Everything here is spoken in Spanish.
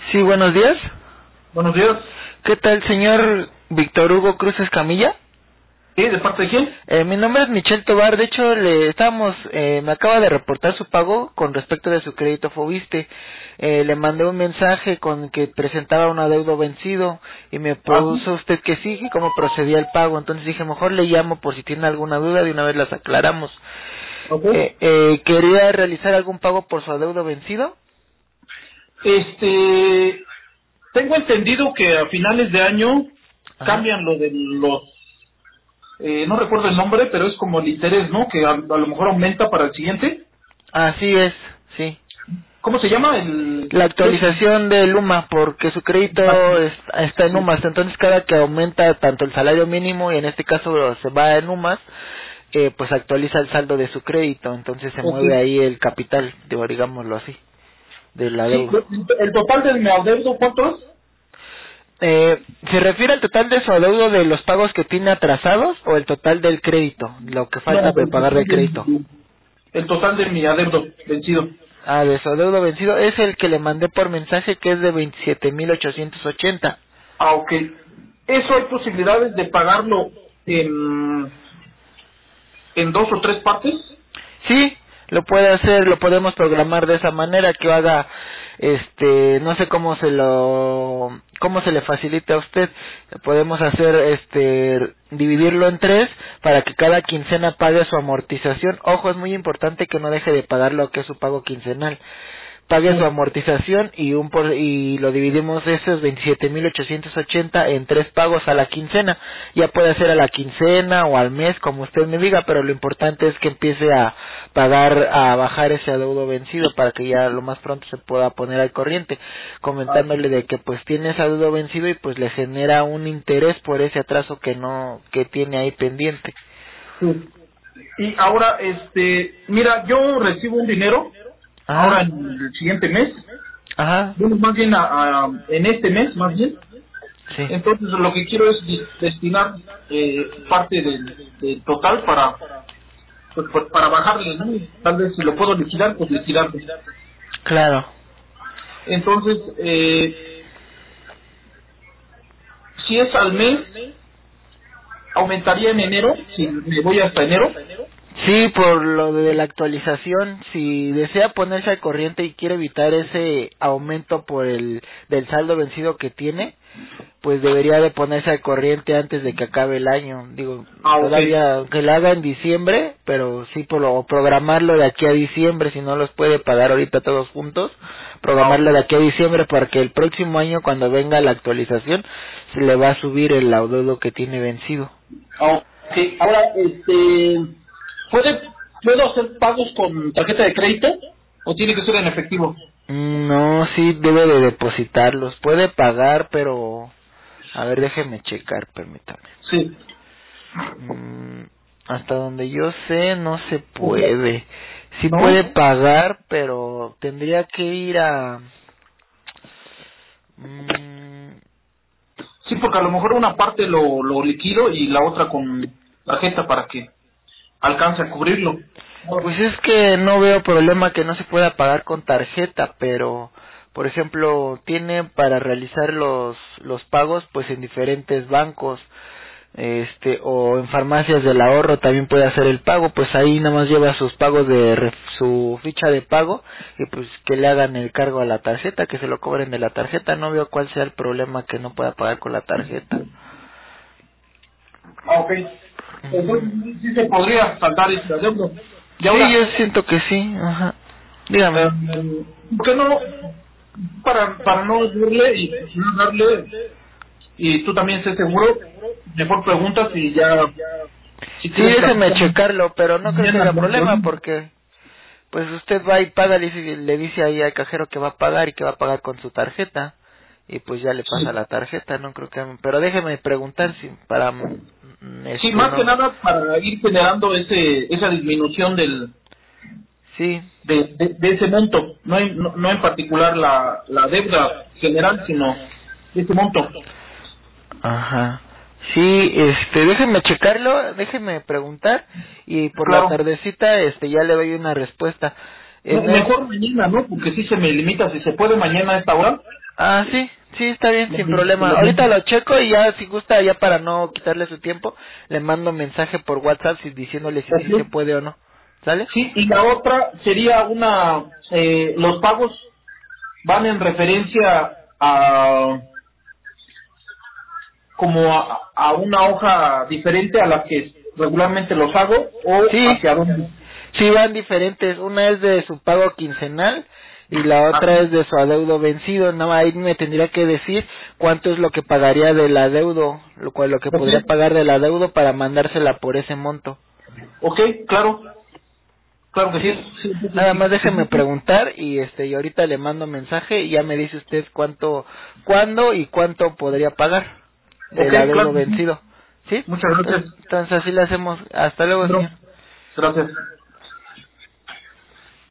Sí, buenos días. Buenos días. ¿Qué tal, señor Víctor Hugo Cruz Escamilla? ¿Sí? ¿De parte de quién? Mi nombre es Michelle Tobar. De hecho, me acaba de reportar su pago con respecto de su crédito Fobiste. Le mandé un mensaje con que presentaba un adeudo vencido y me Ah, puso usted que sí, y cómo procedía el pago. Entonces dije, mejor le llamo por si tiene alguna duda, de una vez las aclaramos. ok. ¿Quería realizar algún pago por su adeudo vencido? Tengo entendido que a finales de año Ajá. cambian lo de los, no recuerdo el nombre, pero es como el interés, ¿no? Que a lo mejor aumenta para el siguiente. Así es, sí. ¿Cómo se llama? La actualización de Luma, porque su crédito está en UMAS, entonces cada que aumenta tanto el salario mínimo y en este caso se va en UMAS, pues actualiza el saldo de su crédito, entonces se Ok. mueve ahí el capital, digámoslo así, de la Sí, deuda. el total del mi adeudo, ¿cuánto es? ¿Se refiere al total de su adeudo de los pagos que tiene atrasados o el total del crédito, lo que No, falta de pagar de crédito? el total de mi adeudo vencido. Ah, de su adeudo vencido es el que le mandé por mensaje, que es de 27,880. Ah, ok. ¿Eso hay posibilidades de pagarlo en dos o tres partes? Sí, lo puede hacer, lo podemos programar de esa manera que haga, no sé cómo se le facilite a usted. Podemos hacer, dividirlo en tres para que cada quincena pague su amortización. Ojo, es muy importante que no deje de pagar lo que es su pago quincenal. Pague su Sí. amortización y lo dividimos esos 27,880 en tres pagos a la quincena. Ya puede ser a la quincena o al mes, como usted me diga, pero lo importante es que empiece a bajar ese adeudo vencido para que ya lo más pronto se pueda poner al corriente, Ah, comentándole de que pues tiene ese adeudo vencido y pues le genera un interés por ese atraso que tiene ahí pendiente. sí. Y ahora, mira, yo recibo un dinero ahora Ajá, en el siguiente mes, ajá, bueno, más bien en este mes, más bien. sí, Entonces, lo que quiero es destinar parte del total pues, para bajarle, ¿no? Tal vez si lo puedo liquidar, pues liquidarlo. claro. Entonces, si es al mes, aumentaría en enero, si me voy hasta enero. Sí, por lo de la actualización, si desea ponerse al corriente y quiere evitar ese aumento por el del saldo vencido que tiene, pues debería de ponerse al corriente antes de que acabe el año. Digo, Ah, ok. todavía aunque lo haga en diciembre, pero sí o programarlo de aquí a diciembre, si no los puede pagar ahorita todos juntos, Ah, ok. programarlo de aquí a diciembre para que el próximo año cuando venga la actualización se le va a subir el adeudo que tiene vencido. Ah, ok. Ahora, ¿puedo hacer pagos con tarjeta de crédito o tiene que ser en efectivo? No, sí debe de depositarlos. Puede pagar, pero... A ver, déjeme checar, permítame. Sí. Mm, Hasta donde yo sé, no se puede. Sí puede ¿No? pagar, pero tendría que ir a... mm, Sí, porque a lo mejor una parte lo liquido y la otra con tarjeta para que alcance a cubrirlo. Pues es que no veo problema que no se pueda pagar con tarjeta, pero... Por ejemplo, tiene para realizar los pagos pues en diferentes bancos. O en farmacias del ahorro también puede hacer el pago, pues ahí nada más lleva sus pagos su ficha de pago y pues que le hagan el cargo a la tarjeta, que se lo cobren de la tarjeta. No veo cuál sea el problema que no pueda pagar con la tarjeta. Ah, ok. Ujú. Entonces sí se podría saltar ese adeudo. Y Sí, yo ahora, siento que sí, ajá. Dígame. ¿por qué no? Para no decirle y no darle, y tú también estés seguro, mejor preguntas y ya, si Sí, quieres déjeme platicar checarlo, pero no creo que mañana, haya no hay problema problema. porque pues usted va y paga, le dice ahí al cajero que va a pagar y que va a pagar con su tarjeta y pues ya le pasa Sí. la tarjeta, no creo que, pero déjeme preguntar si para Sí, más que no, nada para ir generando esa disminución sí, de ese monto, no en particular la deuda general, sino de ese monto. ajá, sí, déjeme checarlo, déjeme preguntar y por la Claro, tardecita, ya le doy una respuesta. No es, mejor mañana, ¿no? Porque sí se me limita, si se puede mañana a esta hora. Ah, sí, sí, está bien, sin problema. Lo Ahorita mismo. lo checo y ya, si gusta, ya para no quitarle su tiempo, le mando mensaje por WhatsApp diciéndole si sí se Ok. puede o no. ¿Sale? Sí, y la otra sería los pagos van en referencia a a una hoja diferente a la que regularmente los hago o Sí, hacia dónde. sí van diferentes. Una es de su pago quincenal y la Ajá. otra es de su adeudo vencido. No, ahí me tendría que decir cuánto es lo que pagaría del adeudo, lo que Ok, podría pagar del adeudo para mandársela por ese monto. ok, claro, claro que Sí, sí. Sí, sí, nada más sí, déjeme sí, sí. preguntar y ahorita le mando mensaje y ya me dice usted cuándo y cuánto podría pagar Ok, del adeudo claro que sí. vencido. ¿Sí? Muchas gracias. Entonces así le hacemos. Hasta luego, No, señor. gracias.